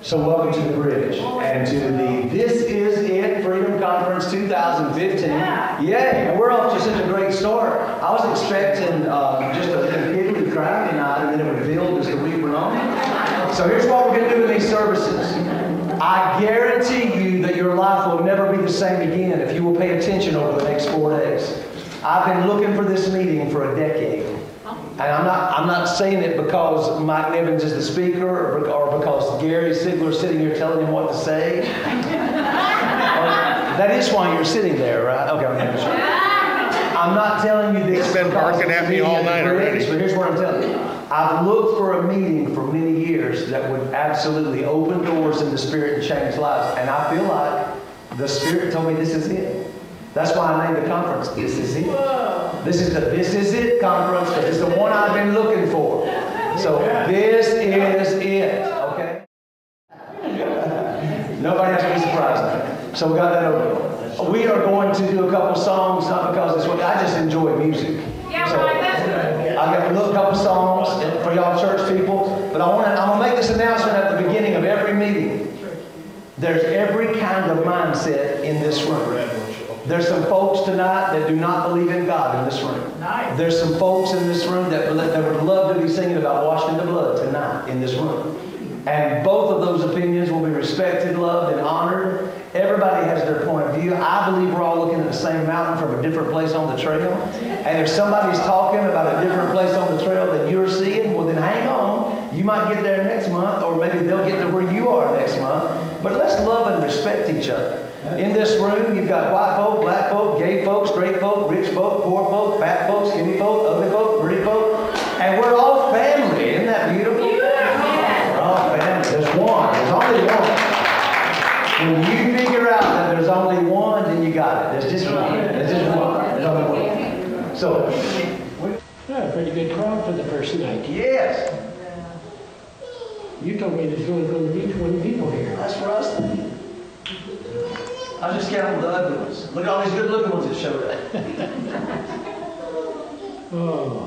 So welcome to the Bridge and to the This Is It Freedom Conference 2015. Yay! And we're off to such a great start. I was expecting just a giggly crowd tonight, and then it would build as the week went on. So here's what we're going to do in these services. I guarantee you that your life will never be the same again if you will pay attention over the next 4 days. I've been looking for this meeting for a decade. And I'm not saying it because Mike Nevins is the speaker or because Gary Sigler's sitting here telling him what to say. That is why you're sitting there, right? Okay, I'm not telling you this. He's been barking at me all night already. But here's what I'm telling you. I've looked for a meeting for many years that would absolutely open doors in the Spirit and change lives. And I feel like the Spirit told me this is it. That's why I named the conference, This Is It. This is the This Is It conference, but it's the one I've been looking for. So this is it, okay? Nobody has to be surprised. So we got that over. We are going to do a couple songs, not because it's what I just enjoy music. So I got a couple songs for y'all church people, but I'm gonna make this announcement at the beginning of every meeting. There's every kind of mindset in this room. There's some folks tonight that do not believe in God in this room. Nice. There's some folks in this room that would love to be singing about washing the blood tonight in this room. And both of those opinions will be respected, loved, and honored. Everybody has their point of view. I believe we're all looking at the same mountain from a different place on the trail. And if somebody's talking about a different place on the trail than you're seeing, well then hang on. You might get there next month, or maybe they'll get to where you are next month. But let's love and respect each other. In this room, you've got white folk, black folk, gay folk, straight folk, rich folk, poor folk, fat folk, skinny folk, ugly folk, pretty folk. And we're all family. Isn't that beautiful? We're all family. There's one. There's only one. When you figure out that there's only one, then you got it. There's just one. There's just one. There's only one. So, a pretty good crowd for the first night. Yes. You told me there's only going to be 20 people here. That's for us. I was just counting the ugly ones. Look at all these good-looking ones that showed up. Oh.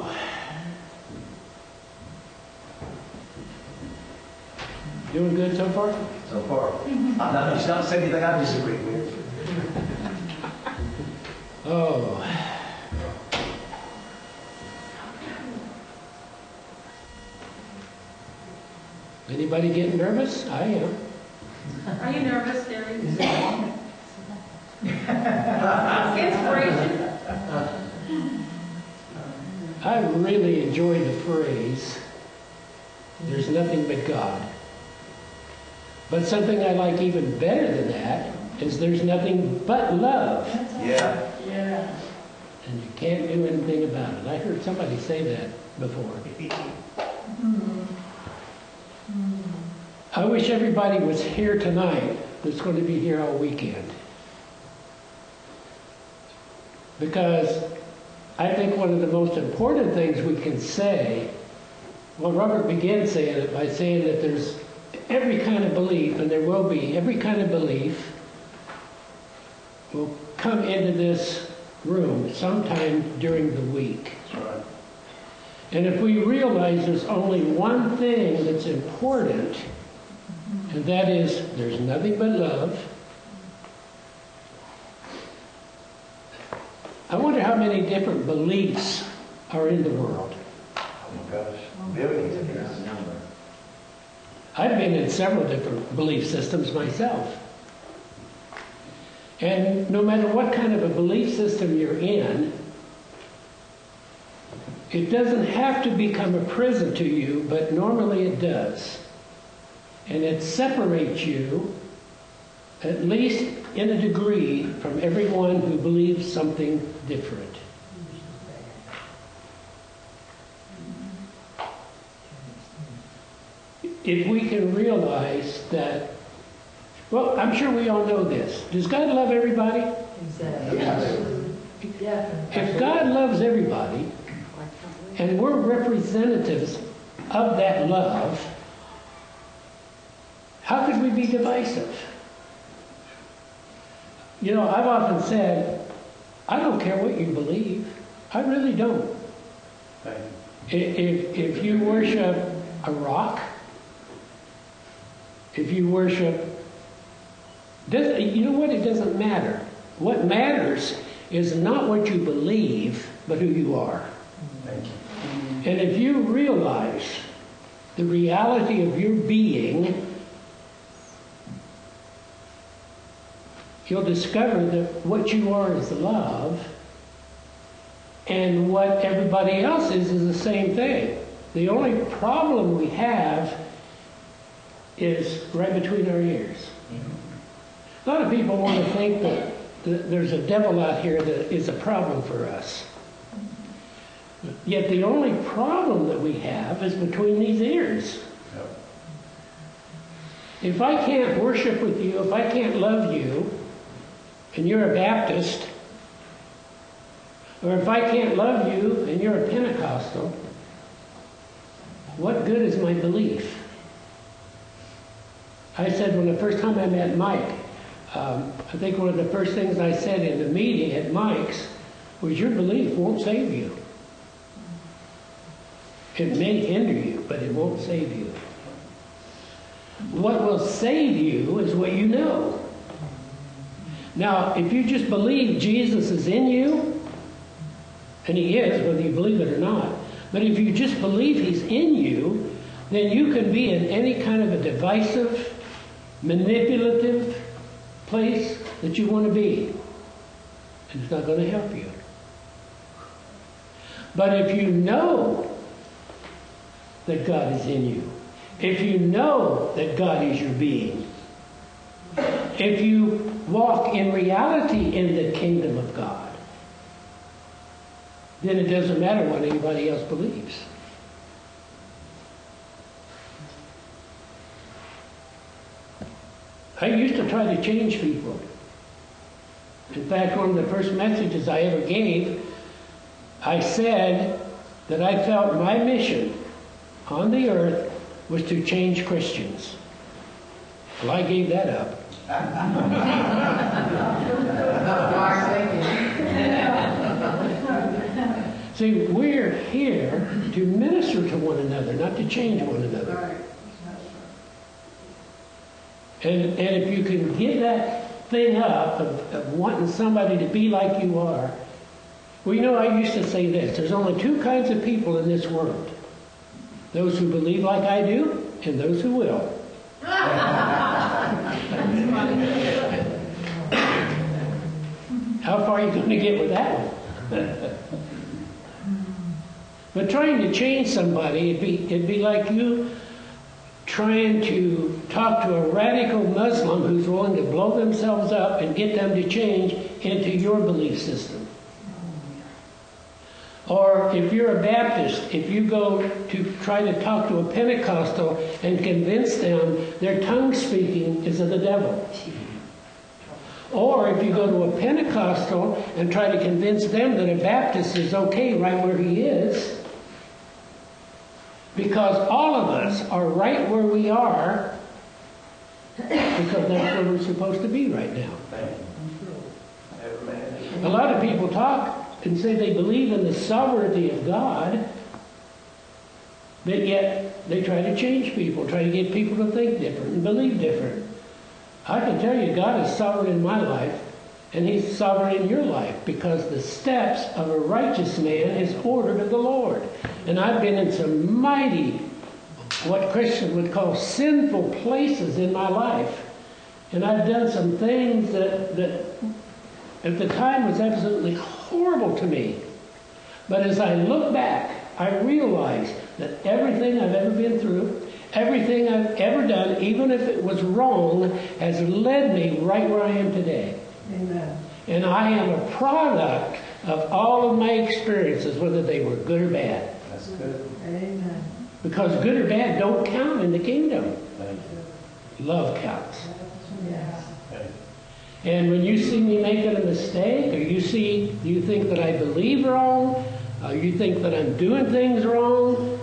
Doing good so far? So far. I'm not saying anything I disagree with. Oh. Anybody getting nervous? I am. Are you nervous, Gary? Inspiration. I really enjoy the phrase, there's nothing but God. But something I like even better than that is there's nothing but love. Yeah. And you can't do anything about it. I heard somebody say that before. I wish everybody was here tonight that's going to be here all weekend. Because I think one of the most important things we can say, well, Robert began saying it by saying that there's every kind of belief, and there will be, every kind of belief will come into this room sometime during the week. That's right. And if we realize there's only one thing that's important, and that is there's nothing but love, I wonder how many different beliefs are in the world. Oh my gosh. Billions. I've been in several different belief systems myself. And no matter what kind of a belief system you're in, it doesn't have to become a prison to you, but normally it does. And it separates you, at least in a degree, from everyone who believes something different. If we can realize that, well, I'm sure we all know this. Does God love everybody? Exactly. Yes. If God loves everybody, and we're representatives of that love, how could we be divisive? You know, I've often said, I don't care what you believe. I really don't. If you worship a rock, if you worship, you know what? It doesn't matter. What matters is not what you believe, but who you are. And if you realize the reality of your being, you'll discover that what you are is love, and what everybody else is the same thing. The only problem we have is right between our ears. A lot of people want to think that there's a devil out here that is a problem for us. Yet the only problem that we have is between these ears. If I can't worship with you, if I can't love you, and you're a Baptist, or if I can't love you and you're a Pentecostal, what good is my belief? I said when the first time I met Mike, I think one of the first things I said in the meeting at Mike's was, your belief won't save you. It may hinder you, but it won't save you. What will save you is what you know. Now, if you just believe Jesus is in you, and he is, whether you believe it or not, but if you just believe he's in you, then you can be in any kind of a divisive, manipulative place that you want to be. And it's not going to help you. But if you know that God is in you, if you know that God is your being, if you walk in reality in the kingdom of God, then it doesn't matter what anybody else believes. I used to try to change people. In fact, one of the first messages I ever gave, I said that I felt my mission on the earth was to change Christians. Well, I gave that up. See, we're here to minister to one another, not to change one another. And if you can give that thing up of wanting somebody to be like you are, well, you know, I used to say this: there's only two kinds of people in this world. Those who believe like I do, and those who will. How far are you going to get with that one? But trying to change somebody, it'd be like you trying to talk to a radical Muslim who's willing to blow themselves up and get them to change into your belief system. Or if you're a Baptist, if you go to try to talk to a Pentecostal and convince them their tongue speaking is of the devil. Or if you go to a Pentecostal and try to convince them that a Baptist is okay right where he is, because all of us are right where we are, because that's where we're supposed to be right now. A lot of people talk and say they believe in the sovereignty of God, but yet they try to change people, try to get people to think different and believe different. I can tell you, God is sovereign in my life, and he's sovereign in your life, because the steps of a righteous man is ordered of the Lord. And I've been in some mighty, what Christians would call sinful places in my life. And I've done some things that at the time was absolutely horrible to me. But as I look back, I realize that everything I've ever been through, everything I've ever done, even if it was wrong, has led me right where I am today. Amen. And I am a product of all of my experiences, whether they were good or bad. That's good. Amen. Because good or bad don't count in the kingdom. Love counts. Yes. And when you see me making a mistake, or you think that I believe wrong, you think that I'm doing things wrong,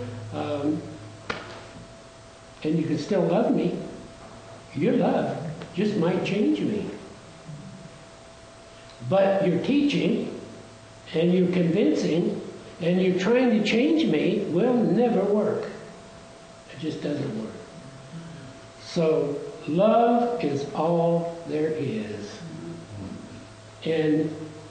and you can still love me, your love just might change me. But you're teaching, and you're convincing, and you're trying to change me will never work. It just doesn't work. So Love is all there is. And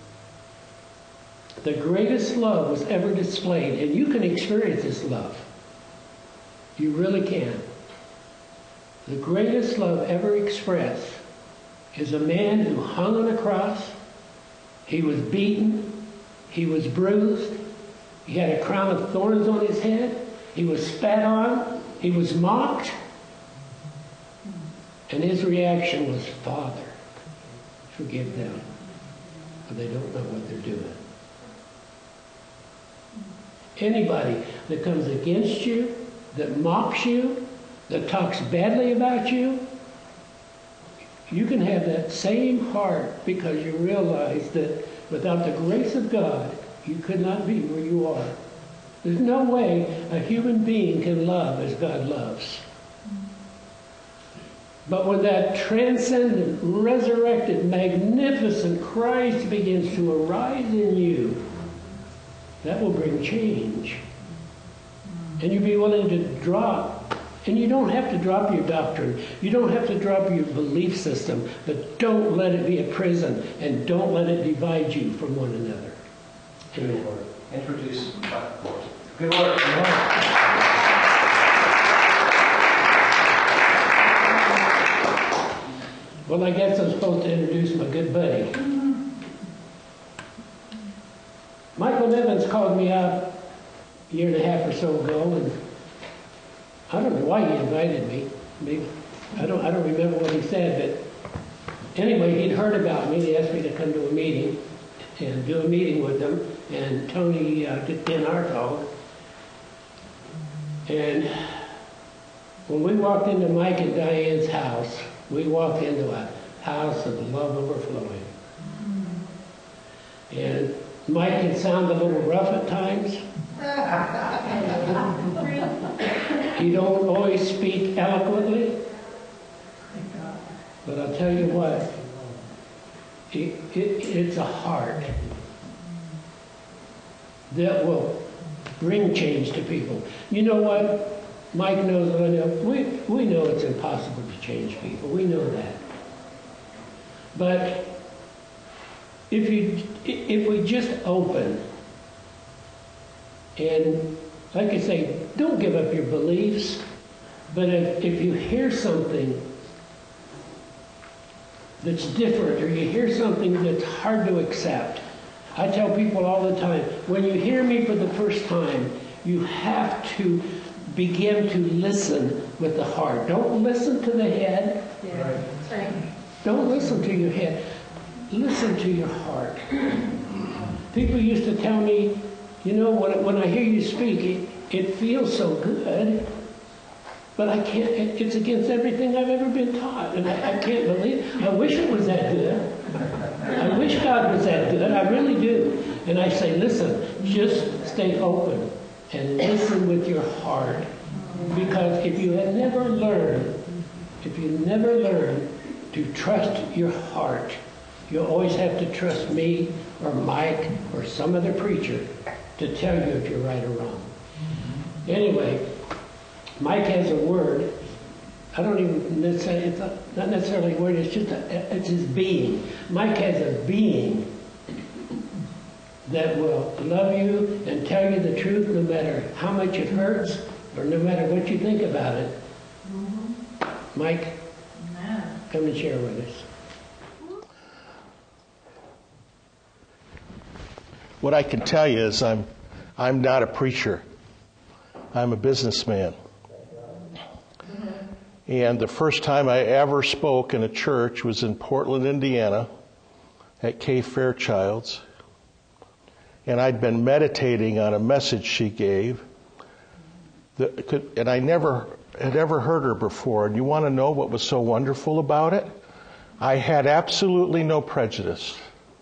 the greatest love was ever displayed, and you can experience this love. You really can. The greatest love ever expressed is a man who hung on a cross. He was beaten. He was bruised. He had a crown of thorns on his head. He was spat on. He was mocked. And his reaction was, Father, forgive them, for they don't know what they're doing. Anybody that comes against you, that mocks you, that talks badly about you, you can have that same heart because you realize that without the grace of God, you could not be where you are. There's no way a human being can love as God loves. But when that transcendent, resurrected, magnificent Christ begins to arise in you, that will bring change. And you'll be willing to drop. And you don't have to drop your doctrine. You don't have to drop your belief system. But don't let it be a prison. And don't let it divide you from one another. Good word. Introduce platform. Good work. Well, I guess I'm supposed to introduce my good buddy. Michael Evans called me up a year and a half or so ago, and I don't know why he invited me. Maybe I don't remember what he said, but anyway, he'd heard about me. He asked me to come to a meeting and do a meeting with him, and Tony Denard called. And when we walked into Mike and Diane's house, we walked into a house of love overflowing. And Mike can sound a little rough at times. He don't always speak eloquently. But I'll tell you what, it's a heart that will bring change to people. You know what? Mike knows what I know. We know it's impossible to change people. We know that. But if we just open and, like I say, don't give up your beliefs, but if you hear something that's different or you hear something that's hard to accept, I tell people all the time, when you hear me for the first time, you have to begin to listen with the heart. Don't listen to the head. Yeah. Right. Don't listen to your head. Listen to your heart. People used to tell me, you know, when I hear you speak, it feels so good, but I can't, it's against everything I've ever been taught, and I can't believe it. I wish it was that good. I wish God was that good. I really do. And I say, listen, just stay open and listen with your heart. Because if you never learn to trust your heart, you'll always have to trust me or Mike or some other preacher to tell you if you're right or wrong. Anyway, Mike has a word. I don't even necessarily, it's not necessarily a word, it's his being. Mike has a being that will love you and tell you the truth no matter how much it hurts or no matter what you think about it. Mm-hmm. Mike, come and share with us. What I can tell you is I'm not a preacher. I'm a businessman. And the first time I ever spoke in a church was in Portland, Indiana, at Kay Fairchild's. And I'd been meditating on a message she gave, and I never had ever heard her before. And you want to know what was so wonderful about it? I had absolutely no prejudice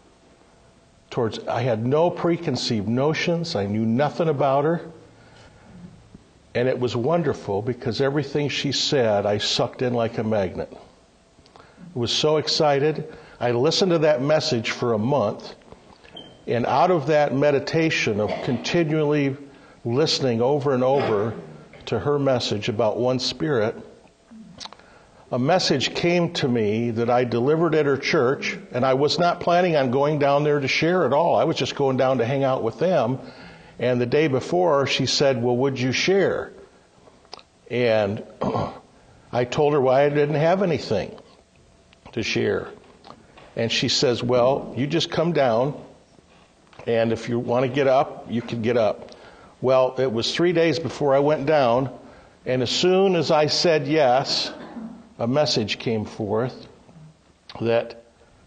I had no preconceived notions. I knew nothing about her. And it was wonderful because everything she said, I sucked in like a magnet. I was so excited. I listened to that message for a month. And out of that meditation of continually listening over and over to her message about one spirit, a message came to me that I delivered at her church, and I was not planning on going down there to share at all. I was just going down to hang out with them. And the day before, she said, well, would you share? And I told her why I didn't have anything to share. And she says, well, you just come down, and if you want to get up, you can get up. Well, it was 3 days before I went down, and as soon as I said yes, a message came forth that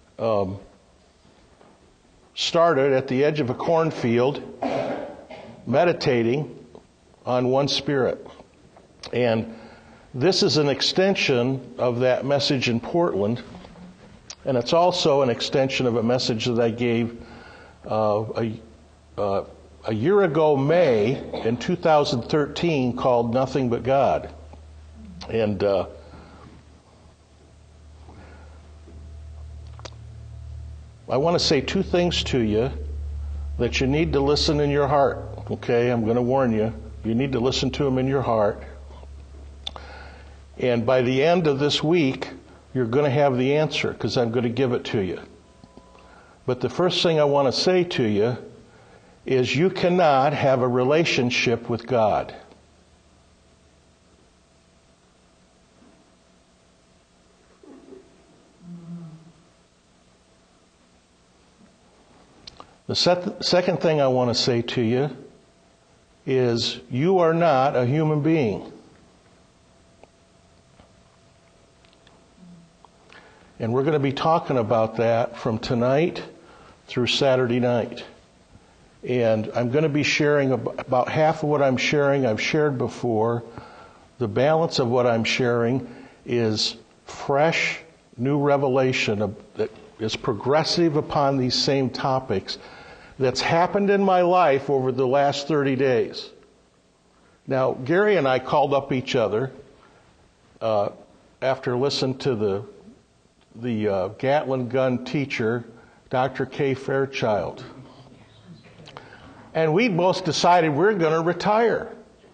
started at the edge of a cornfield, meditating on one Spirit. And this is an extension of that message in Portland, and it's also an extension of a message that I gave a year ago, May, in 2013, called Nothing But God. And I want to say two things to you that you need to listen in your heart. Okay, I'm going to warn you. You need to listen to them in your heart. And by the end of this week, you're going to have the answer, because I'm going to give it to you. But the first thing I want to say to you is you cannot have a relationship with God. The second thing I want to say to you is you are not a human being. And we're going to be talking about that from tonight through Saturday night. And I'm going to be sharing about half of what I'm sharing I've shared before. The balance of what I'm sharing is fresh, new revelation that is progressive upon these same topics that's happened in my life over the last 30 days. Now, Gary and I called up each other after listening to the Gatling gun teacher, Dr. Kay Fairchild. And we both decided we're going to retire.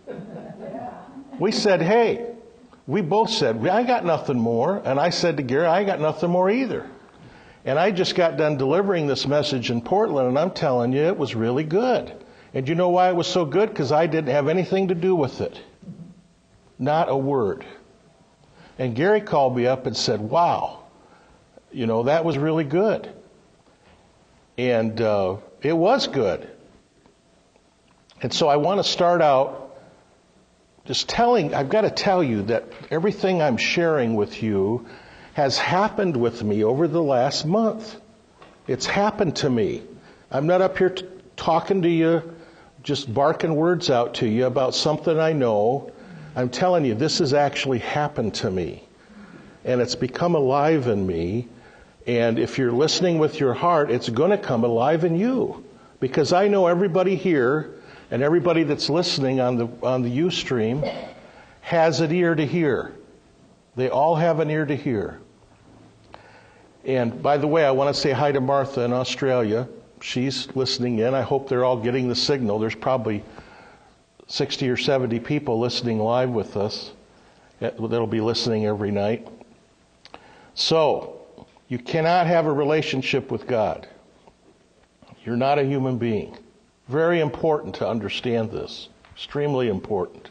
We said, hey, we both said, I got nothing more. And I said to Gary, I got nothing more either. And I just got done delivering this message in Portland, and I'm telling you, it was really good. And you know why it was so good? Because I didn't have anything to do with it. Not a word. And Gary called me up and said, wow, that was really good. And it was good. And so I want to start out just I've got to tell you that everything I'm sharing with you has happened with me over the last month. It's happened to me. I'm not up here talking to you, just barking words out to you about something I know. I'm telling you, this has actually happened to me. And it's become alive in me. And if you're listening with your heart, it's going to come alive in you. Because I know everybody here and everybody that's listening on the Ustream has an ear to hear. They all have an ear to hear. And by the way, I want to say hi to Martha in Australia. She's listening in. I hope they're all getting the signal. There's probably 60 or 70 people listening live with us that'll be listening every night. So, you cannot have a relationship with God. You're not a human being. Very important to understand this. Extremely important.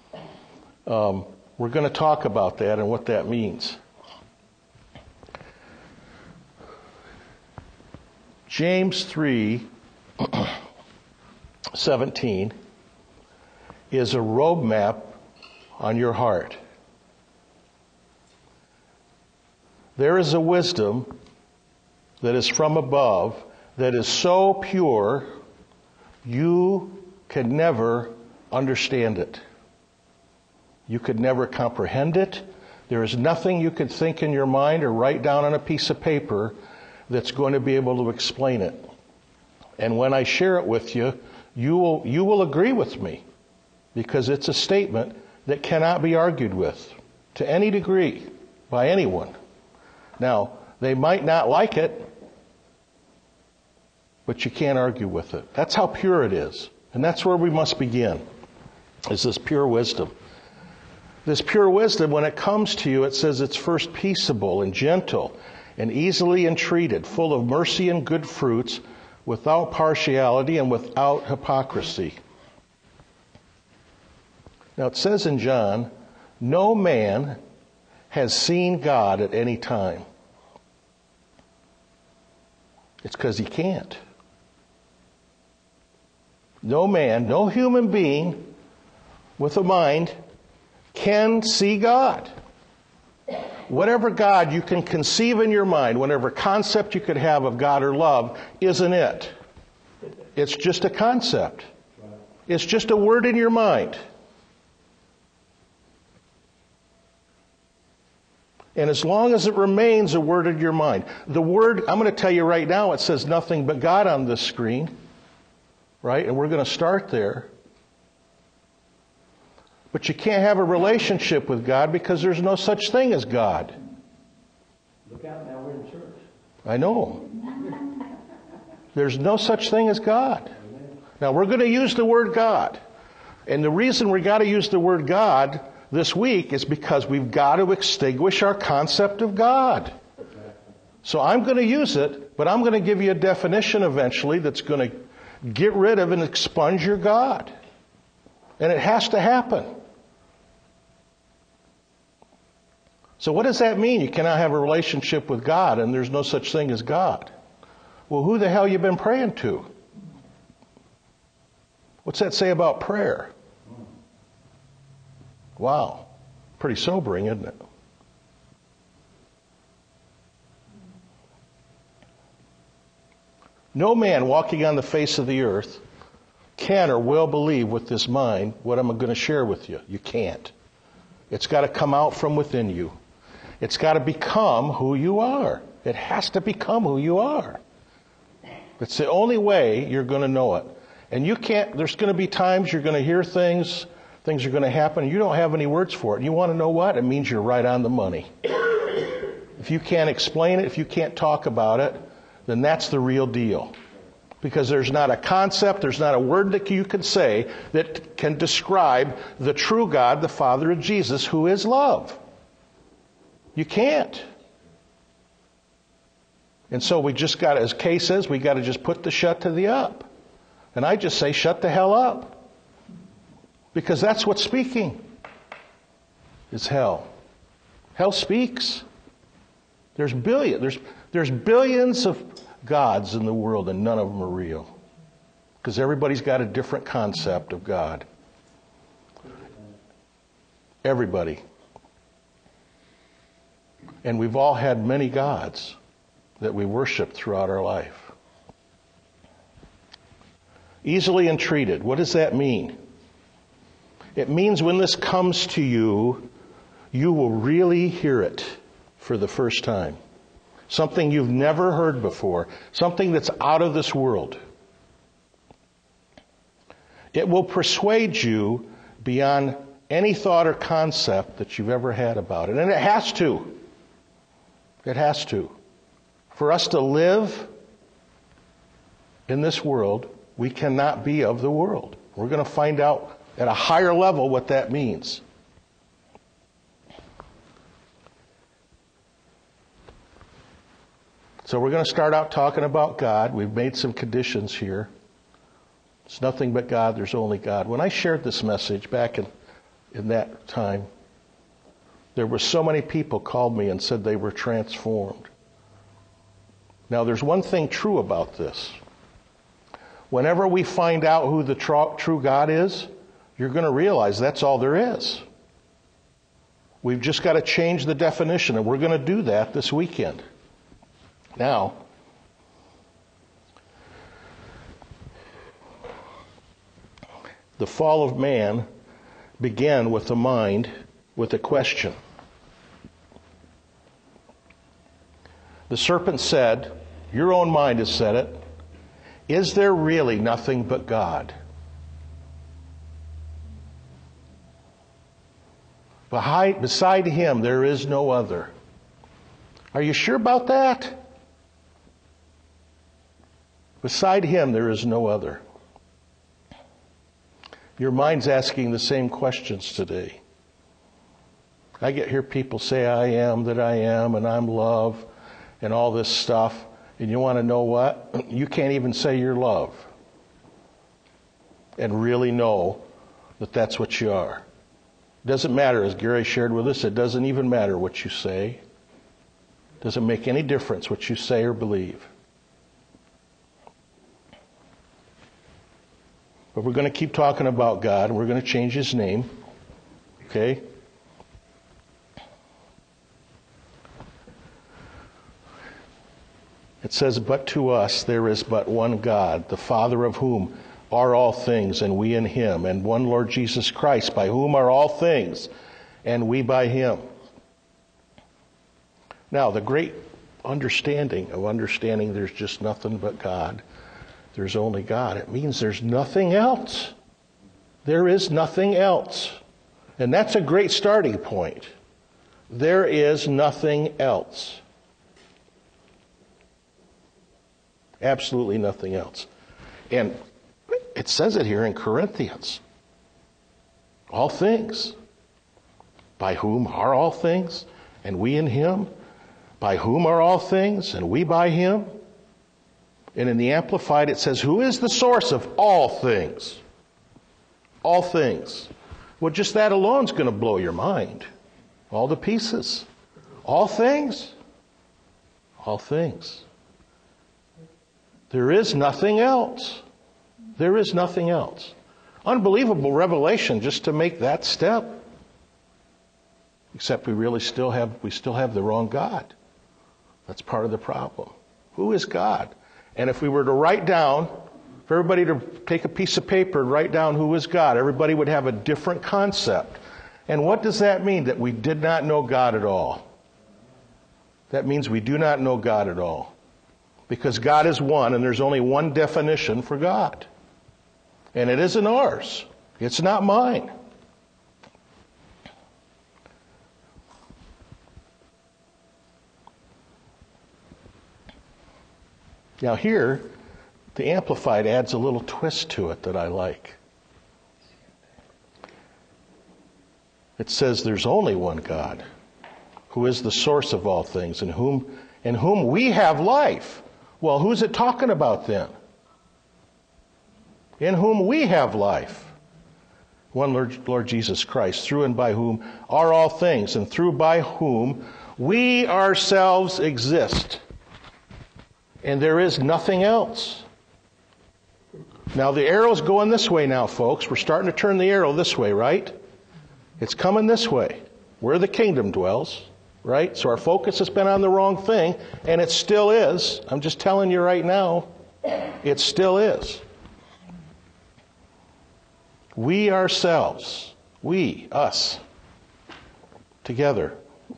We're going to talk about that and what that means. James 3:17 is a roadmap on your heart. There is a wisdom that is from above that is so pure you could never understand it. You could never comprehend it. There is nothing you could think in your mind or write down on a piece of paper that's going to be able to explain it. And when I share it with you, you will agree with me, because it's a statement that cannot be argued with to any degree by anyone. Now, they might not like it, but you can't argue with it. That's how pure it is. And that's where we must begin, is this pure wisdom. This pure wisdom, when it comes to you, it says it's first peaceable and gentle and easily entreated, full of mercy and good fruits, without partiality and without hypocrisy. Now it says in John, no man has seen God at any time. It's because he can't. No man, no human being with a mind can see God. Whatever God you can conceive in your mind, whatever concept you could have of God or love, isn't it. It's just a concept. It's just a word in your mind. And as long as it remains a word in your mind, the word, I'm going to tell you right now, it says nothing but God on this screen, right? And we're going to start there. But you can't have a relationship with God because there's no such thing as God. Look out, now we're in church. I know. There's no such thing as God. Now we're going to use the word God. And the reason we got to use the word God this week is because we've got to extinguish our concept of God. So I'm going to use it, but I'm going to give you a definition eventually that's going to get rid of and expunge your God. And it has to happen. So what does that mean? You cannot have a relationship with God and there's no such thing as God. Well, who the hell you been praying to? What's that say about prayer? Wow. Pretty sobering, isn't it? No man walking on the face of the earth can or will believe with this mind what I'm going to share with you. You can't. It's got to come out from within you. It's got to become who you are. It has to become who you are. It's the only way you're going to know it. And you can't, there's going to be times you're going to hear things are going to happen, and you don't have any words for it. And you want to know what? It means you're right on the money. If you can't explain it, if you can't talk about it, then that's the real deal. Because there's not a concept, there's not a word that you can say that can describe the true God, the Father of Jesus, who is love. You can't. And so we just got, as Kay says, we got to just put the shut to the up. And I just say, shut the hell up. Because that's what's speaking. Is hell. Hell speaks. There's billions of gods in the world and none of them are real. Because everybody's got a different concept of God. Everybody. And we've all had many gods that we worship throughout our life. Easily entreated. What does that mean? It means when this comes to you, you will really hear it for the first time. Something you've never heard before. Something that's out of this world. It will persuade you beyond any thought or concept that you've ever had about it. And it has to. It has to. For us to live in this world, we cannot be of the world. We're going to find out at a higher level what that means. So we're going to start out talking about God. We've made some conditions here. It's nothing but God. There's only God. When I shared this message back in that time, there were so many people called me and said they were transformed. Now, there's one thing true about this. Whenever we find out who the true God is, you're going to realize that's all there is. We've just got to change the definition, and we're going to do that this weekend. Now, the fall of man began with the mind with a question. The serpent said, your own mind has said it, is there really nothing but God? Beside him there is no other. Are you sure about that? Beside him there is no other. Your mind's asking the same questions today. I hear people say, I am that I am, and I'm love, and all this stuff. And you want to know what? You can't even say you're love and really know that that's what you are. It doesn't matter, as Gary shared with us, it doesn't even matter what you say. It doesn't make any difference what you say or believe. But we're going to keep talking about God, and we're going to change His name. Okay? It says, but to us there is but one God, the Father of whom are all things, and we in Him, and one Lord Jesus Christ, by whom are all things, and we by Him. Now, the great understanding there's just nothing but God, there's only God, it means there's nothing else. There is nothing else. And that's a great starting point. There is nothing else. Absolutely nothing else. And it says it here in Corinthians. All things. By whom are all things, and we in Him. By whom are all things, and we by Him. And in the Amplified it says, who is the source of all things? All things. Well, just that alone is going to blow your mind. All the pieces. All things. All things. There is nothing else. There is nothing else. Unbelievable revelation just to make that step. Except we still have the wrong God. That's part of the problem. Who is God? And if we were to write down, for everybody to take a piece of paper and write down who is God, everybody would have a different concept. And what does that mean? That we did not know God at all. That means we do not know God at all. Because God is one, and there's only one definition for God. And it isn't ours. It's not mine. Now here, the Amplified adds a little twist to it that I like. It says there's only one God, who is the source of all things, in whom we have life. Well, who's it talking about then? In whom we have life. One Lord Jesus Christ, through and by whom are all things, and through by whom we ourselves exist. And there is nothing else. Now the arrow's going this way now, folks. We're starting to turn the arrow this way, right? It's coming this way, where the kingdom dwells. Right? So our focus has been on the wrong thing, and it still is. I'm just telling you right now, it still is. We ourselves, us, together.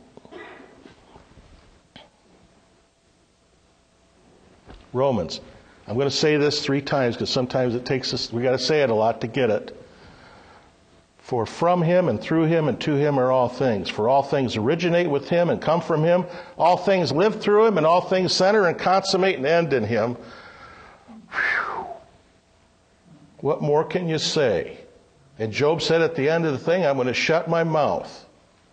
Romans. I'm going to say this 3 times because sometimes it takes us, we got to say it a lot to get it. For from Him and through Him and to Him are all things. For all things originate with Him and come from Him. All things live through Him, and all things center and consummate and end in Him. Whew. What more can you say? And Job said at the end of the thing, I'm going to shut my mouth.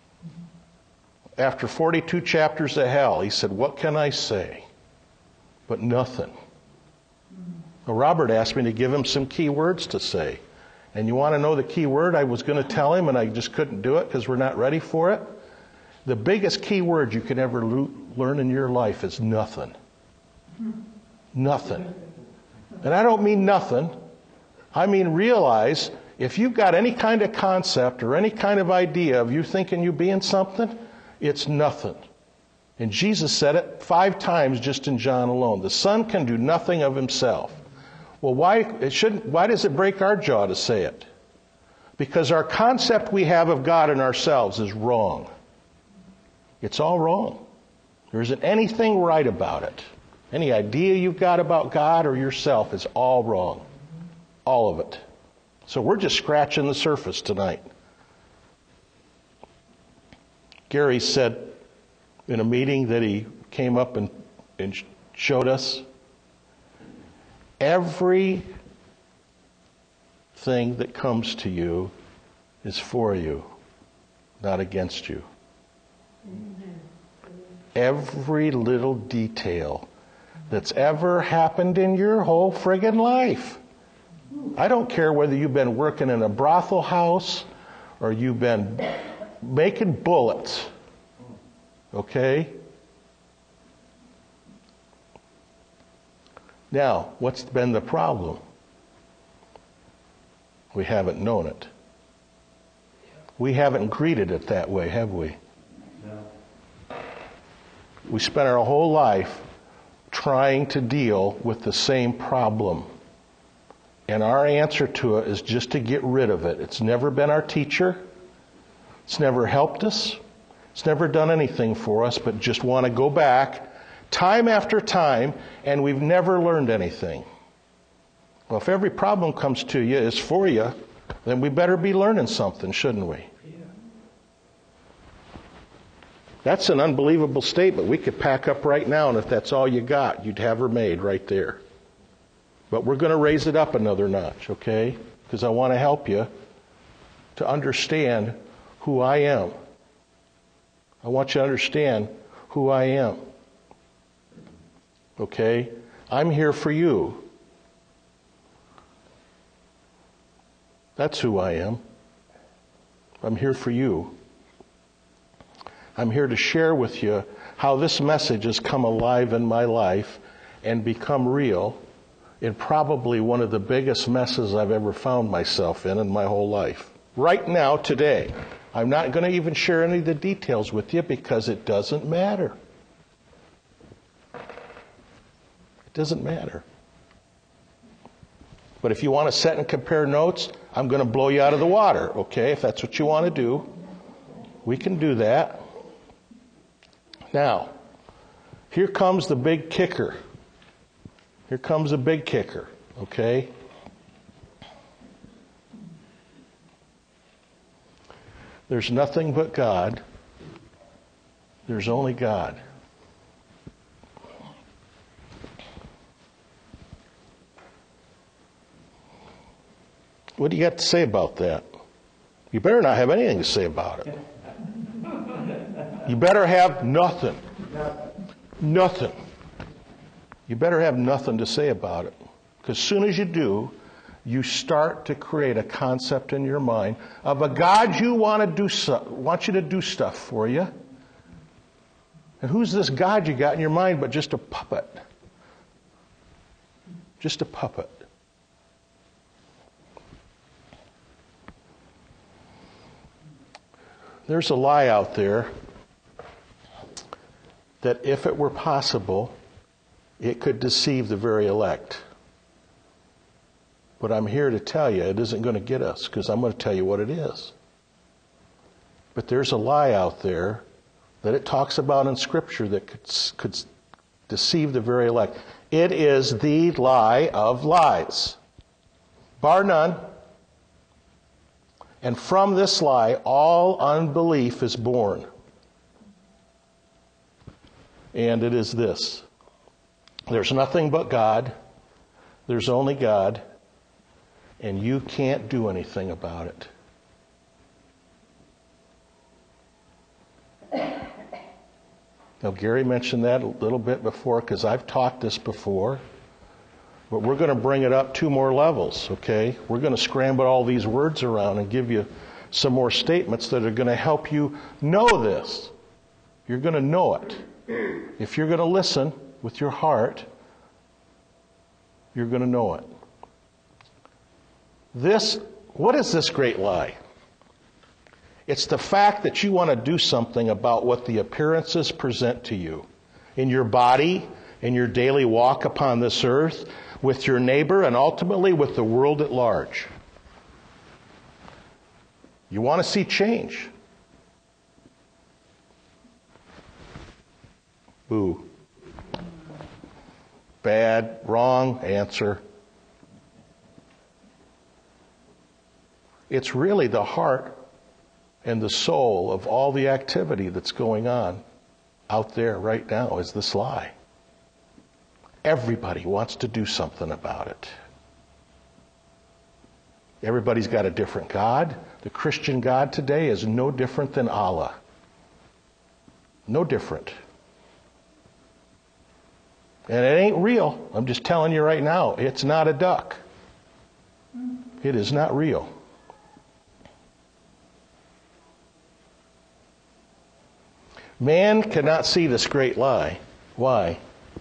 After 42 chapters of hell, he said, what can I say? But nothing. Well, Robert asked me to give him some key words to say. And you want to know the key word I was going to tell him, and I just couldn't do it because we're not ready for it? The biggest key word you can ever learn in your life is nothing. Nothing. And I don't mean nothing. I mean realize if you've got any kind of concept or any kind of idea of you thinking you being something, it's nothing. And Jesus said it 5 times just in John alone. The Son can do nothing of Himself. Well, why does it break our jaw to say it? Because our concept we have of God and ourselves is wrong. It's all wrong. There isn't anything right about it. Any idea you've got about God or yourself is all wrong. All of it. So we're just scratching the surface tonight. Gary said in a meeting that he came up and showed us, everything that comes to you is for you, not against you. Every little detail that's ever happened in your whole friggin' life. I don't care whether you've been working in a brothel house or you've been making bullets. Okay? Now, what's been the problem? We haven't known it. We haven't greeted it that way, have we? No. We spent our whole life trying to deal with the same problem. And our answer to it is just to get rid of it. It's never been our teacher. It's never helped us. It's never done anything for us, but just want to go back time after time, and we've never learned anything. Well, if every problem comes to you is for you, then we better be learning something, shouldn't we? Yeah. That's an unbelievable statement. We could pack up right now, and if that's all you got, you'd have her made right there. But we're going to raise it up another notch, okay? Because I want to help you to understand who I am. I want you to understand who I am. Okay? I'm here for you. That's who I am. I'm here for you. I'm here to share with you how this message has come alive in my life and become real in probably one of the biggest messes I've ever found myself in my whole life. Right now, today. I'm not going to even share any of the details with you because it doesn't matter. It doesn't matter. But if you want to set and compare notes, I'm going to blow you out of the water, okay? If that's what you want to do, we can do that. Now, here comes the big kicker. Here comes the big kicker, okay? There's nothing but God. There's only God. What do you got to say about that? You better not have anything to say about it. You better have nothing. Nothing. You better have nothing to say about it. Because as soon as you do, you start to create a concept in your mind of a God you want you to do stuff for you. And who's this God you got in your mind but just a puppet? Just a puppet. There's a lie out there that if it were possible, it could deceive the very elect. But I'm here to tell you it isn't going to get us, because I'm going to tell you what it is. But there's a lie out there that it talks about in Scripture that could deceive the very elect. It is the lie of lies, bar none. And from this lie, all unbelief is born. And it is this: there's nothing but God. There's only God. And you can't do anything about it. Now, Gary mentioned that a little bit before, because I've taught this before. But we're going to bring it up 2 more levels, okay? We're going to scramble all these words around and give you some more statements that are going to help you know this. You're going to know it. If you're going to listen with your heart, you're going to know it. What is this great lie? It's the fact that you want to do something about what the appearances present to you in your body, in your daily walk upon this earth, with your neighbor, and ultimately with the world at large. You want to see change. Boo. Bad, wrong answer. It's really the heart and the soul of all the activity that's going on out there right now is this lie. Everybody wants to do something about it. Everybody's got a different God. The Christian God today is no different than Allah. No different. And it ain't real. I'm just telling you right now, it's not a duck. It is not real. Man cannot see this great lie. Why?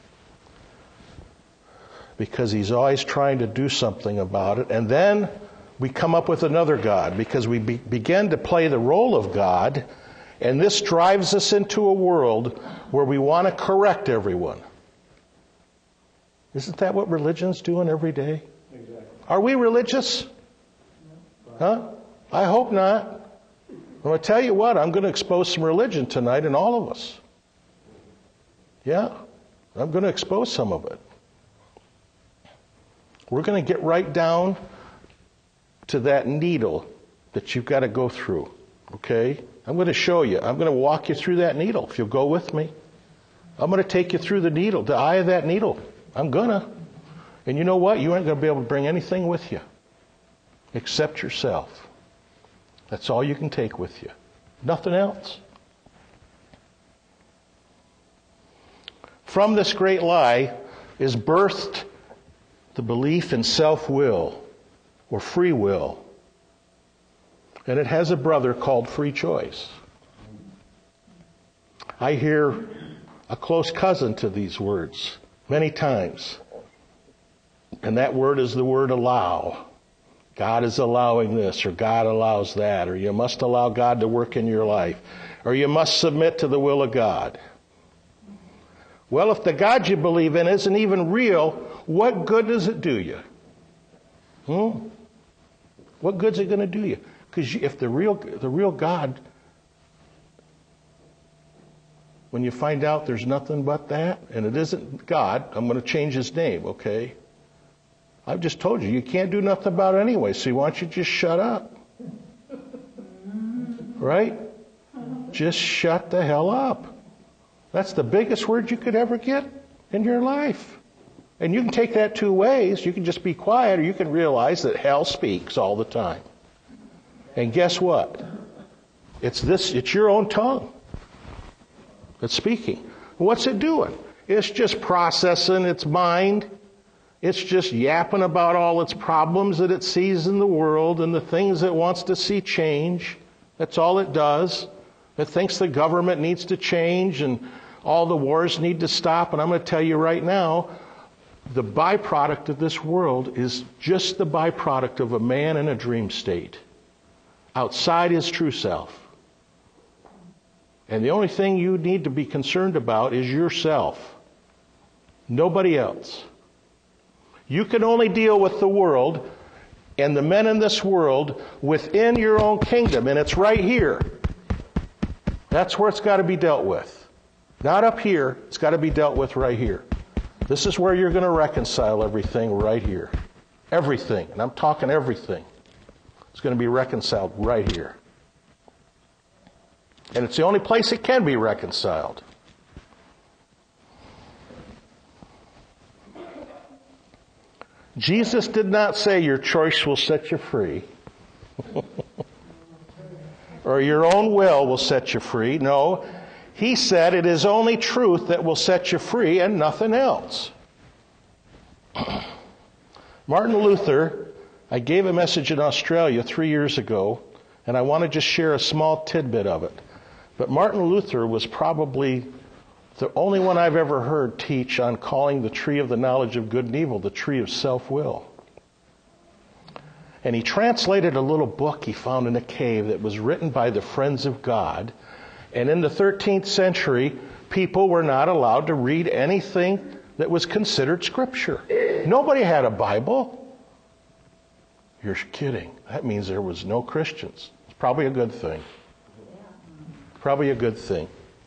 Because he's always trying to do something about it. And then we come up with another God because we begin to play the role of God. And this drives us into a world where we want to correct everyone. Isn't that what religion's doing every day? Exactly. Are we religious? Huh? I hope not. I'm going to tell you what, I'm going to expose some religion tonight in all of us. Yeah, I'm going to expose some of it. We're going to get right down to that needle that you've got to go through. Okay? I'm going to show you. I'm going to walk you through that needle if you'll go with me. I'm going to take you through the needle, the eye of that needle. I'm going to. And you know what? You aren't going to be able to bring anything with you except yourself. That's all you can take with you. Nothing else. From this great lie is birthed the belief in self-will or free will. And it has a brother called free choice. I hear a close cousin to these words many times. And that word is the word allow. God is allowing this, or God allows that, or you must allow God to work in your life, or you must submit to the will of God. Well, if the God you believe in isn't even real, what good does it do you? What good's it going to do you? Because if the real God, when you find out there's nothing but that, and it isn't God, I'm going to change his name, okay? I've just told you, you can't do nothing about it anyway, so why don't you just shut up? Right? Just shut the hell up. That's the biggest word you could ever get in your life. And you can take that two ways. You can just be quiet, or you can realize that hell speaks all the time. And guess what? It's your own tongue that's speaking. What's it doing? It's just processing its mind. It's just yapping about all its problems that it sees in the world and the things it wants to see change. That's all it does. It thinks the government needs to change and all the wars need to stop. And I'm going to tell you right now, the byproduct of this world is just the byproduct of a man in a dream state, outside his true self. And the only thing you need to be concerned about is yourself. Nobody else. You can only deal with the world and the men in this world within your own kingdom, and it's right here. That's where it's got to be dealt with. Not up here, it's got to be dealt with right here. This is where you're going to reconcile everything right here. Everything, and I'm talking everything. It's going to be reconciled right here. And it's the only place it can be reconciled. Jesus did not say your choice will set you free. Or your own will set you free. No, he said it is only truth that will set you free and nothing else. Martin Luther, I gave a message in Australia 3 years ago, and I want to just share a small tidbit of it. But Martin Luther was probably the only one I've ever heard teach on calling the tree of the knowledge of good and evil the tree of self-will. And he translated a little book he found in a cave that was written by the Friends of God. And in the 13th century, people were not allowed to read anything that was considered Scripture. Nobody had a Bible. You're kidding. That means there was no Christians. It's probably a good thing. Probably a good thing.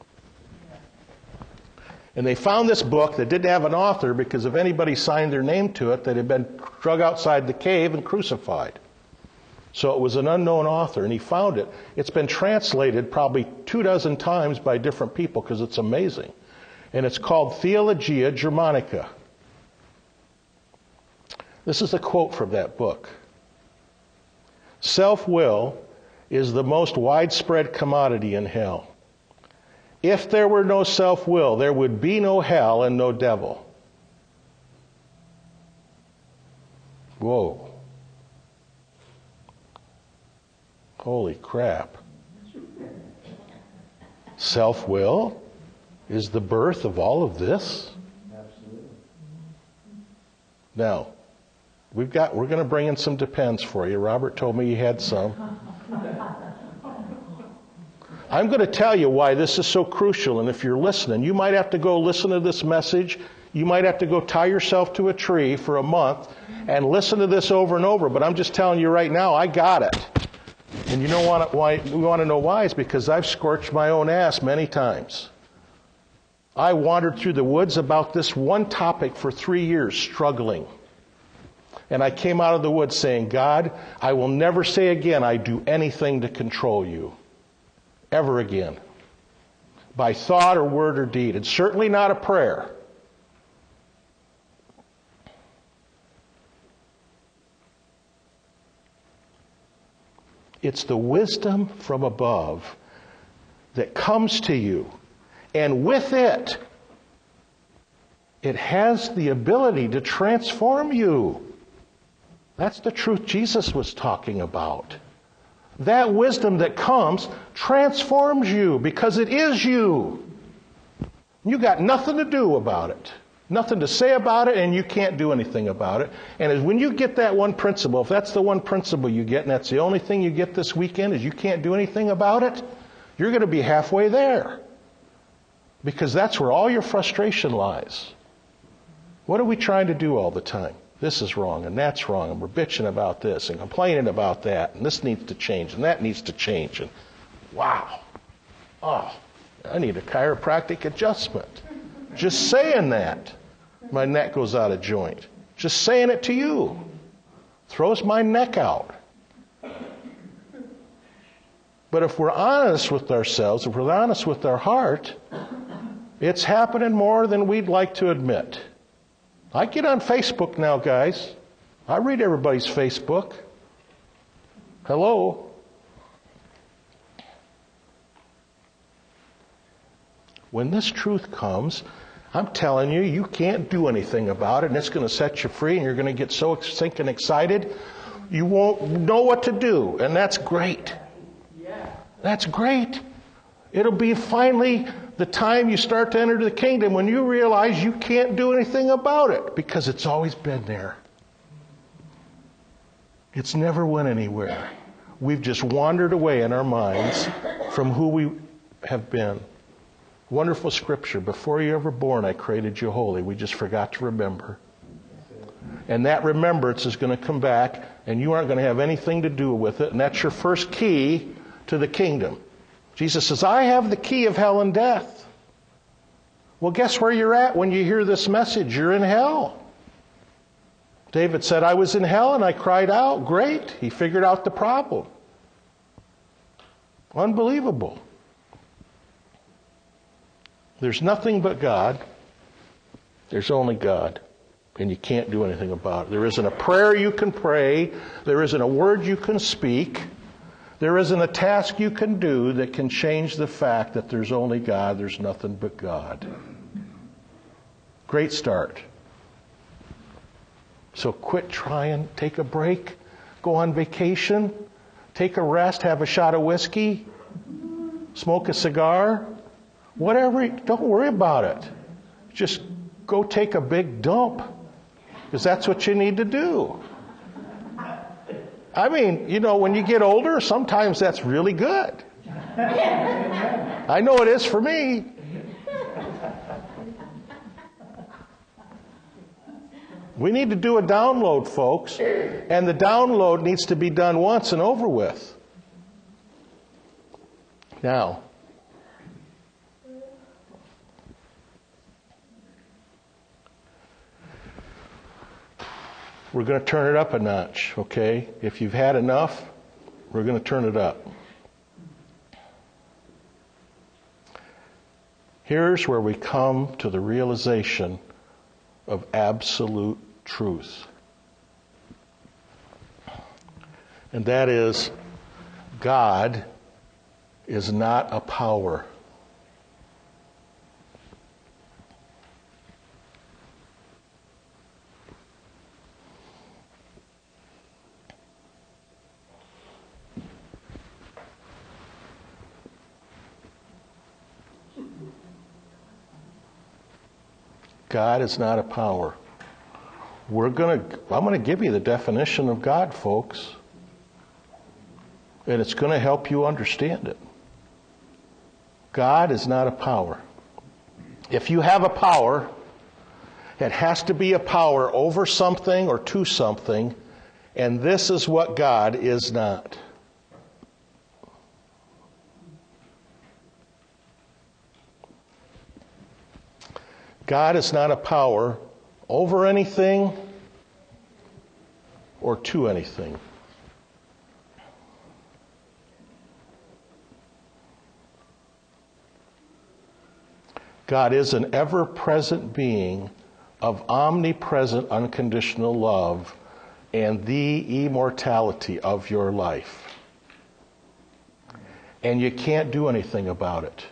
And they found this book that didn't have an author because if anybody signed their name to it, they'd have been drug outside the cave and crucified. So it was an unknown author, and he found it. It's been translated probably 24 times by different people because it's amazing. And it's called Theologia Germanica. This is a quote from that book. Self-will is the most widespread commodity in hell. If there were no self-will, there would be no hell and no devil. Whoa. Holy crap. Self-will is the birth of all of this? Absolutely. Now, we're going to bring in some depends for you. Robert told me he had some. I'm going to tell you why this is so crucial, and if you're listening, you might have to go listen to this message. You might have to go tie yourself to a tree for a month and listen to this over and over, but I'm just telling you right now, I got it. And you know why? We want to know why? It's because I've scorched my own ass many times. I wandered through the woods about this one topic for 3 years, struggling. And I came out of the woods saying, God, I will never say again I do anything to control you. Ever again. By thought or word or deed. It's certainly not a prayer. It's the wisdom from above that comes to you. And with it, it has the ability to transform you. That's the truth Jesus was talking about. That wisdom that comes transforms you because it is you. You got nothing to do about it. Nothing to say about it, and you can't do anything about it. And when you get that one principle, if that's the one principle you get, and that's the only thing you get this weekend, is you can't do anything about it, you're going to be halfway there. Because that's where all your frustration lies. What are we trying to do all the time? This is wrong, and that's wrong, and we're bitching about this, and complaining about that, and this needs to change, and that needs to change, and wow. Oh, I need a chiropractic adjustment. Just saying that, my neck goes out of joint. Just saying it to you throws my neck out. But if we're honest with ourselves, if we're honest with our heart, it's happening more than we'd like to admit. I get on Facebook now, guys. I read everybody's Facebook. Hello? When this truth comes, I'm telling you, you can't do anything about it, and it's going to set you free, and you're going to get so stinking excited, you won't know what to do, and that's great. That's great. It'll be finally the time you start to enter the kingdom when you realize you can't do anything about it, because it's always been there. It's never went anywhere. We've just wandered away in our minds from who we have been. Wonderful scripture. Before you were born, I created you holy. We just forgot to remember. And that remembrance is going to come back, and you aren't going to have anything to do with it. And that's your first key to the kingdom. Jesus says, I have the key of hell and death. Well, guess where you're at when you hear this message? You're in hell. David said, I was in hell and I cried out. Great. He figured out the problem. Unbelievable. There's nothing but God. There's only God. And you can't do anything about it. There isn't a prayer you can pray. There isn't a word you can speak. There isn't a task you can do that can change the fact that there's only God. There's nothing but God. Great start. So quit trying. Take a break. Go on vacation. Take a rest. Have a shot of whiskey. Smoke a cigar. Whatever. Don't worry about it. Just go take a big dump. Because that's what you need to do. I mean, you know, when you get older, sometimes that's really good. I know it is for me. We need to do a download, folks. And the download needs to be done once and over with. Now, we're going to turn it up a notch, okay? If you've had enough, we're going to turn it up. Here's where we come to the realization of absolute truth. And that is, God is not a power. God is not a power. I'm going to give you the definition of God, folks. And it's going to help you understand it. God is not a power. If you have a power, it has to be a power over something or to something, and this is what God is not. God is not a power over anything or to anything. God is an ever-present being of omnipresent unconditional love and the immortality of your life. And you can't do anything about it.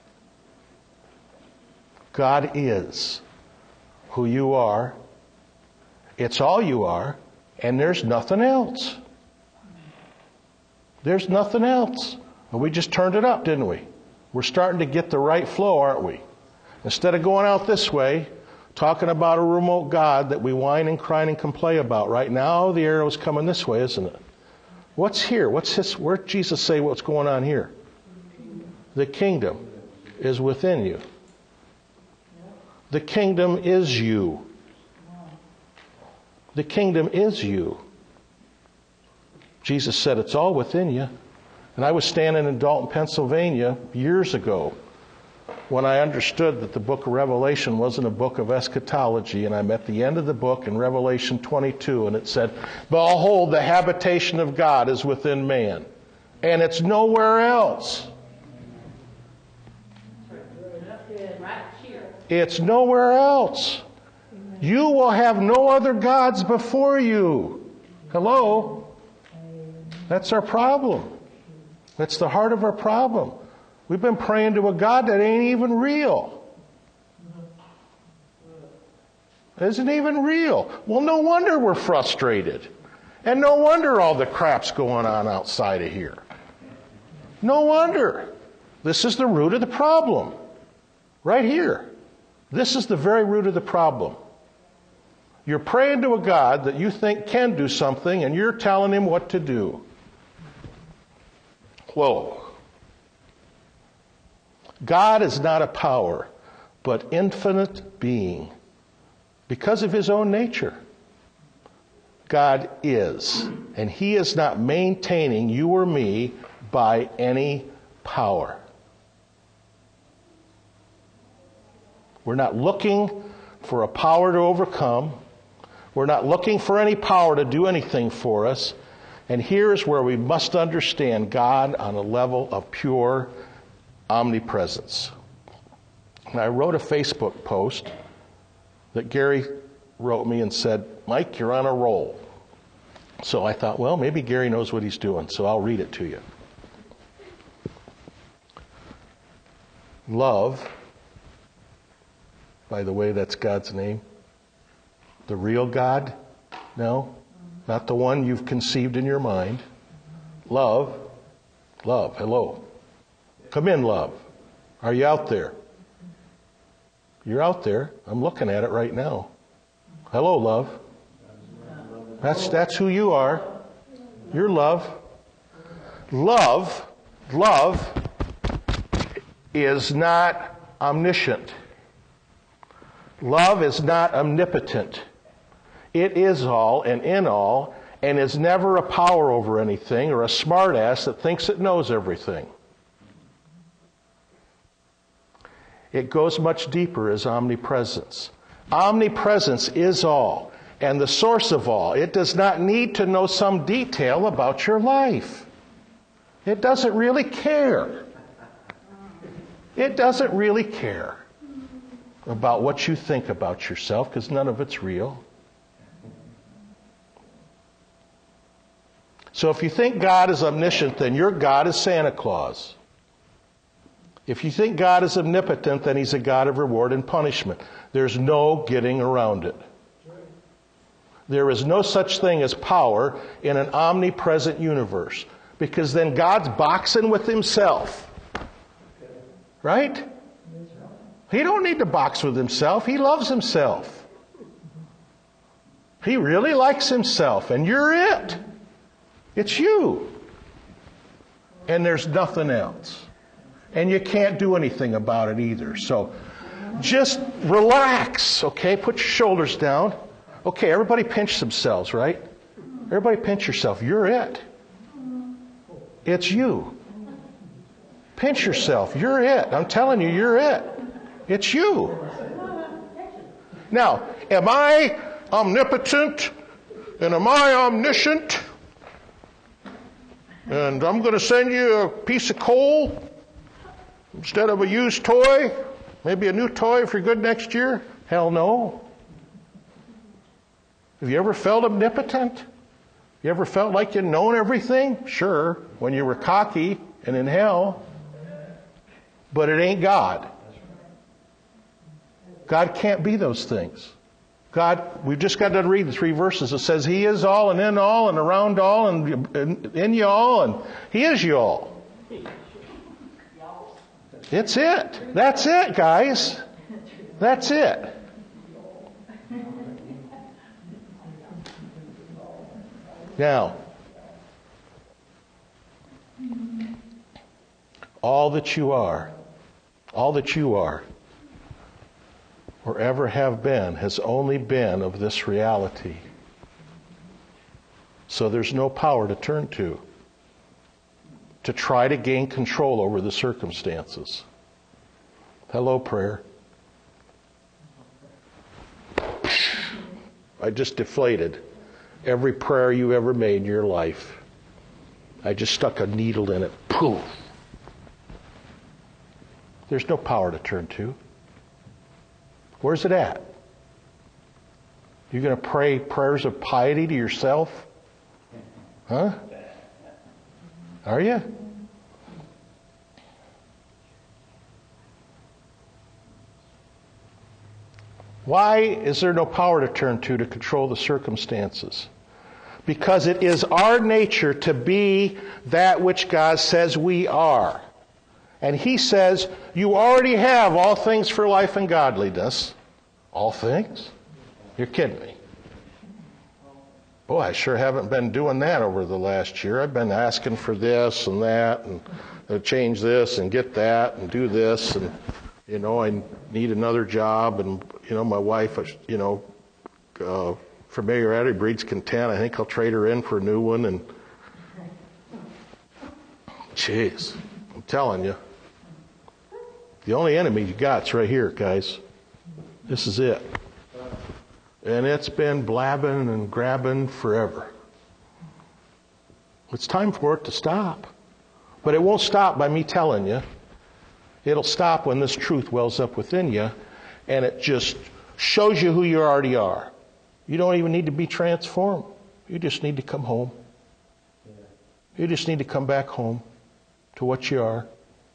God is who you are. It's all you are, and there's nothing else. There's nothing else. And we just turned it up, didn't we? We're starting to get the right flow, aren't we? Instead of going out this way, talking about a remote God that we whine and cry and complain about, right now the arrow's coming this way, isn't it? What's here? Where did Jesus say what's going on here? The kingdom is within you. The kingdom is you. The kingdom is you. Jesus said it's all within you. And I was standing in Dalton, Pennsylvania years ago when I understood that the book of Revelation wasn't a book of eschatology, and I'm at the end of the book in Revelation 22, and it said, "Behold, the habitation of God is within man, and it's nowhere else." It's nowhere else. You will have no other gods before you. Hello? That's our problem. That's the heart of our problem. We've been praying to a God that ain't even real. Isn't even real. Well, no wonder we're frustrated. And no wonder all the crap's going on outside of here. No wonder. This is the root of the problem. Right here. This is the very root of the problem. You're praying to a God that you think can do something, and you're telling him what to do. Whoa. God is not a power, but infinite being. Because of his own nature. God is. And he is not maintaining you or me by any power. We're not looking for a power to overcome. We're not looking for any power to do anything for us. And here's where we must understand God on a level of pure omnipresence. And I wrote a Facebook post that Gary wrote me and said, "Mike, you're on a roll." So I thought, well, maybe Gary knows what he's doing, so I'll read it to you. Love, by the way, that's God's name. The real God? No, not the one you've conceived in your mind. Love, hello. Come in, love. Are you out there? You're out there. I'm looking at it right now. Hello, love. That's who you are. You're love. Love is not omniscient. Love is not omnipotent. It is all and in all, and is never a power over anything or a smartass that thinks it knows everything. It goes much deeper as omnipresence. Omnipresence is all and the source of all. It does not need to know some detail about your life. It doesn't really care. It doesn't really care about what you think about yourself, because none of it's real. So if you think God is omniscient, then your God is Santa Claus. If you think God is omnipotent, then he's a God of reward and punishment. There's no getting around it. There is no such thing as power in an omnipresent universe, because then God's boxing with himself. Right? He don't need to box with himself. He loves himself. He really likes himself, and you're it. It's you. And there's nothing else. And you can't do anything about it either. So just relax, okay? Put your shoulders down. Okay, everybody pinch themselves, right? Everybody pinch yourself. You're it. It's you. Pinch yourself. You're it. I'm telling you, you're it. It's you. Now, am I omnipotent? And am I omniscient? And I'm going to send you a piece of coal instead of a used toy? Maybe a new toy if you're good next year? Hell no. Have you ever felt omnipotent? You ever felt like you'd known everything? Sure, when you were cocky and in hell. But it ain't God. God can't be those things. God, we've just got to read the 3 verses. It says He is all and in all and around all and in you all and He is you all. It's it. That's it, guys. That's it. Now, all that you are, or ever have been, has only been of this reality. So there's no power to turn to try to gain control over the circumstances. Hello, prayer. I just deflated every prayer you ever made in your life. I just stuck a needle in it. Poof. There's no power to turn to. Where's it at? You're going to pray prayers of piety to yourself? Huh? Are you? Why is there no power to turn to control the circumstances? Because it is our nature to be that which God says we are. And He says, you already have all things for life and godliness. All things? You're kidding me. Boy, I sure haven't been doing that over the last year. I've been asking for this and that and change this and get that and do this and, I need another job and, my wife, familiarity breeds content. I think I'll trade her in for a new one and jeez, I'm telling you. The only enemy you got's right here, guys. This is it. And it's been blabbing and grabbing forever. It's time for it to stop. But it won't stop by me telling you. It'll stop when this truth wells up within you and it just shows you who you already are. You don't even need to be transformed. You just need to come home. You just need to come back home to what you are.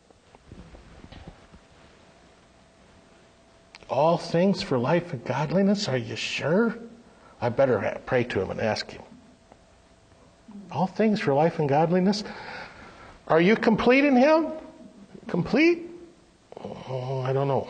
All things for life and godliness? Are you sure? I better pray to Him and ask Him. All things for life and godliness? Are you complete in Him? Complete? Oh, I don't know.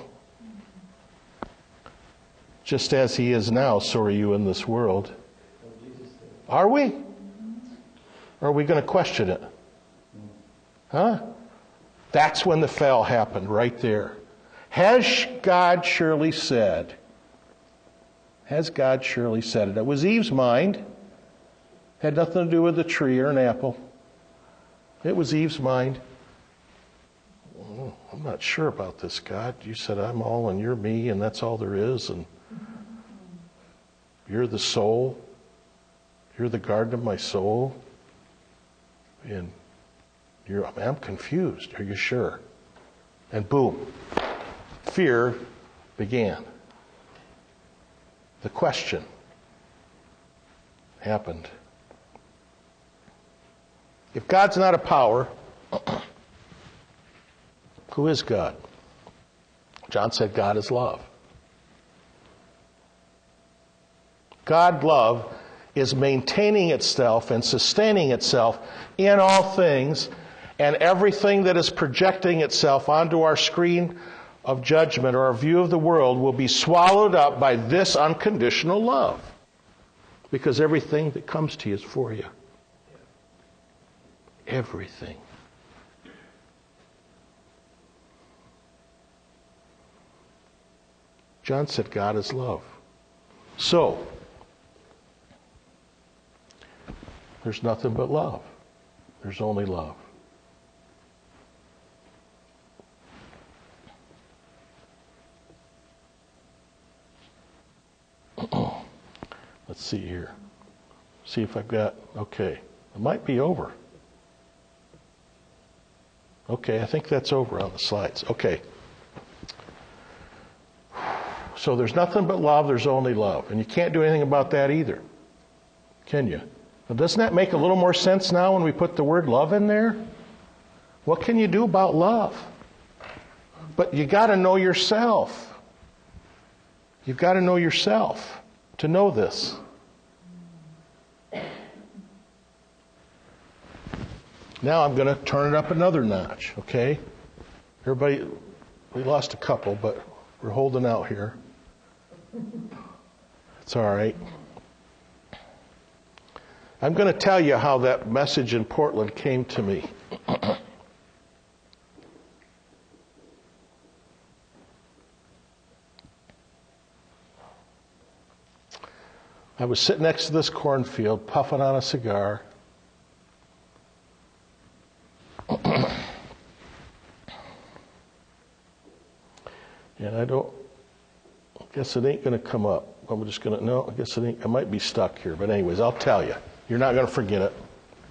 Just as He is now, so are you in this world. Are we? Or are we going to question it? Huh? That's when the fall happened, right there. Has God surely said? Has God surely said it? It was Eve's mind. Had nothing to do with a tree or an apple. It was Eve's mind. Oh, I'm not sure about this, God. You said I'm all and you're me and that's all there is. And you're the soul. You're the garden of my soul. And I'm confused. Are you sure? And boom. Fear began. The question happened. If God's not a power, who is God? John said God is love. God, love, is maintaining itself and sustaining itself in all things, and everything that is projecting itself onto our screen of judgment or our view of the world will be swallowed up by this unconditional love. Because everything that comes to you is for you. Everything. John said God is love. So, there's nothing but love. There's only love. Let's see here. See if I've got, okay. It might be over. Okay, I think that's over on the slides. Okay. So there's nothing but love, there's only love. And you can't do anything about that either. Can you? Now, doesn't that make a little more sense now when we put the word love in there? What can you do about love? But you got to know yourself. You've got to know yourself to know this. Now I'm going to turn it up another notch, okay? Everybody, we lost a couple, but we're holding out here. It's all right. I'm going to tell you how that message in Portland came to me. I was sitting next to this cornfield, puffing on a cigar. And I guess it ain't going to come up. I'm just going to, no, I guess it ain't, I might be stuck here. But anyways, I'll tell you. You're not going to forget it.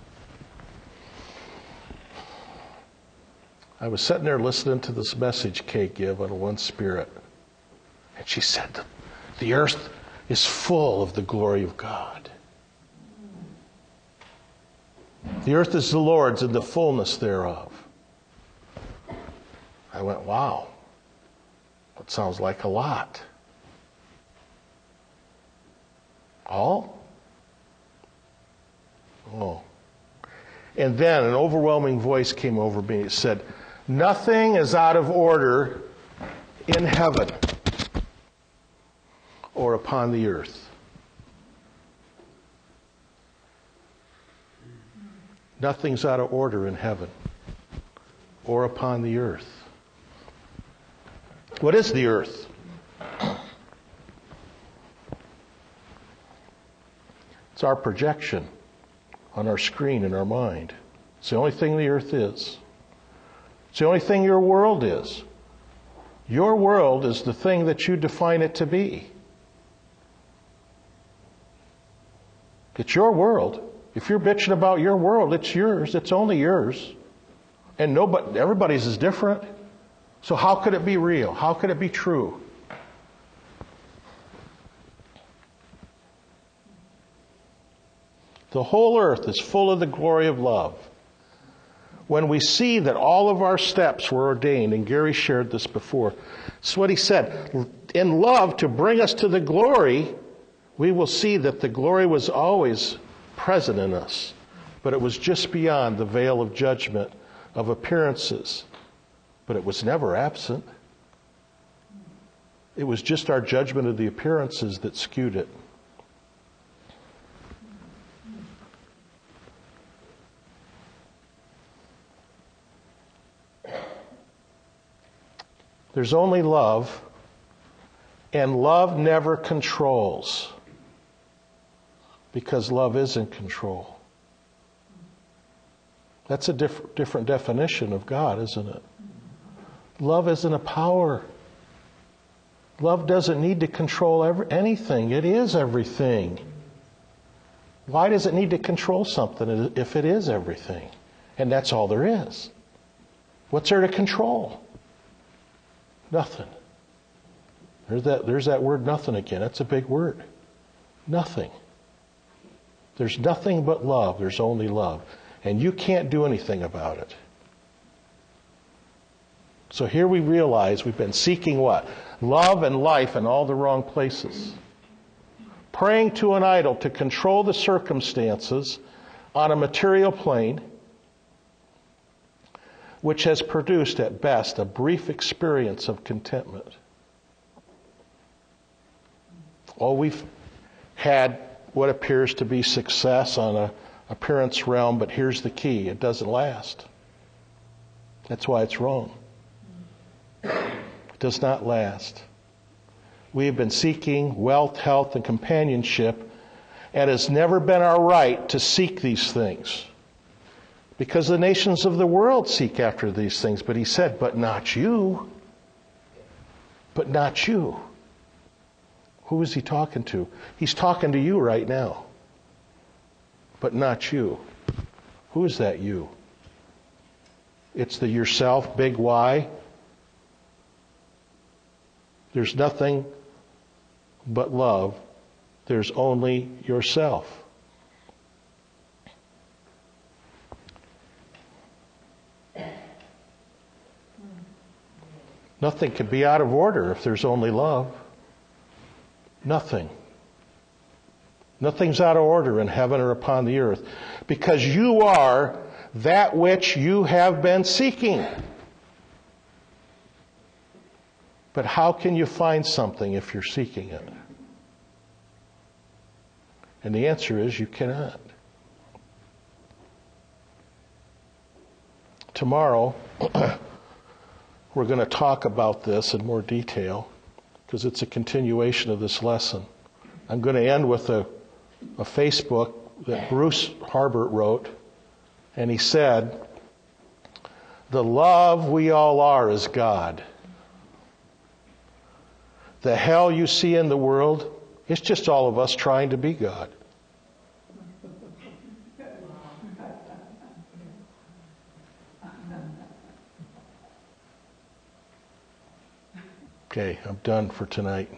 I was sitting there listening to this message Kate gave on One Spirit. And she said, the earth is full of the glory of God. The earth is the Lord's and the fullness thereof. I went, wow. That sounds like a lot. All? Oh. And then an overwhelming voice came over me. It said, nothing is out of order in heaven or upon the earth. Nothing's out of order in heaven or upon the earth. What is the earth? It's our projection on our screen in our mind. It's the only thing the earth is. It's the only thing your world is. Your world is the thing that you define it to be. It's your world. If you're bitching about your world, it's yours. It's only yours. And everybody's is different. So how could it be real? How could it be true? The whole earth is full of the glory of love. When we see that all of our steps were ordained, and Gary shared this before, it's what he said, in love to bring us to the glory, we will see that the glory was always present in us, but it was just beyond the veil of judgment of appearances. But it was never absent. It was just our judgment of the appearances that skewed it. There's only love, and love never controls, because love is in control. That's a different definition of God, isn't it? Love isn't a power. Love doesn't need to control anything. It is everything. Why does it need to control something if it is everything? And that's all there is. What's there to control? Nothing. There's that word nothing again. That's a big word. Nothing. There's nothing but love. There's only love. And you can't do anything about it. So here we realize we've been seeking what? Love and life in all the wrong places. Praying to an idol to control the circumstances on a material plane. which has produced at best a brief experience of contentment. Oh, we've had what appears to be success on an appearance realm, but here's the key: it doesn't last. That's why it's wrong. It does not last. We have been seeking wealth, health, and companionship, and it has never been our right to seek these things. Because the nations of the world seek after these things. But he said, but not you. But not you. Who is he talking to? He's talking to you right now. But not you. Who is that you? It's the yourself, big Y. There's nothing but love. There's only yourself. Nothing can be out of order if there's only love. Nothing. Nothing's out of order in heaven or upon the earth, because you are that which you have been seeking. But how can you find something if you're seeking it? And the answer is you cannot. Tomorrow, we're going to talk about this in more detail because it's a continuation of this lesson. I'm going to end with a Facebook that Bruce Harbert wrote, and he said, "The love we all are is God. The hell you see in the world, it's just all of us trying to be God." Okay, I'm done for tonight.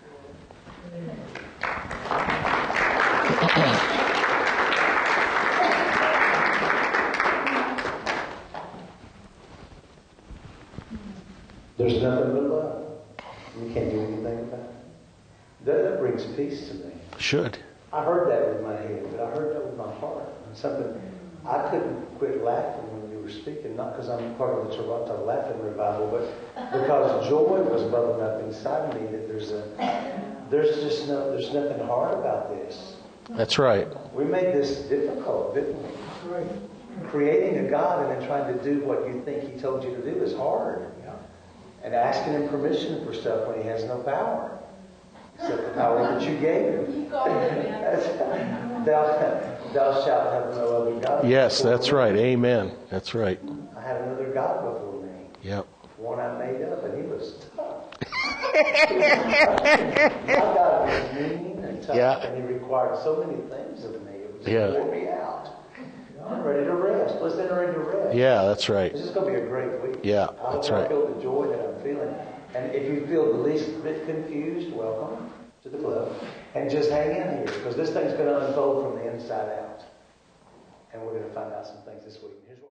There's nothing but love. You can't do anything about it. That brings peace to me. Should. I heard that with my head, but I heard that with my heart. And something, I couldn't quit laughing when you were speaking, not because I'm part of the Toronto Laughing Revival, but because joy was bubbling up inside me that there's nothing hard about this. That's right. We made this difficult, didn't we? Right. Creating a God and then trying to do what you think He told you to do is hard. Yeah. And asking Him permission for stuff when He has no power. Except the power that you gave Him. Thou shalt have no other God. Yes, that's right. Amen. That's right. I had another God before me. Yep. One I made up, and he was tough. My God was mean and tough, Yeah. and He required so many things of me. It was Yeah. wore me out. I'm ready to rest. Let's enter into rest. Yeah, that's right. This is going to be a great week. Yeah, that's right. I feel the joy that I'm feeling. And if you feel the least bit confused, welcome to the club. And just hang in here, because this thing's going to unfold from the inside out. And we're going to find out some things this week. Here's what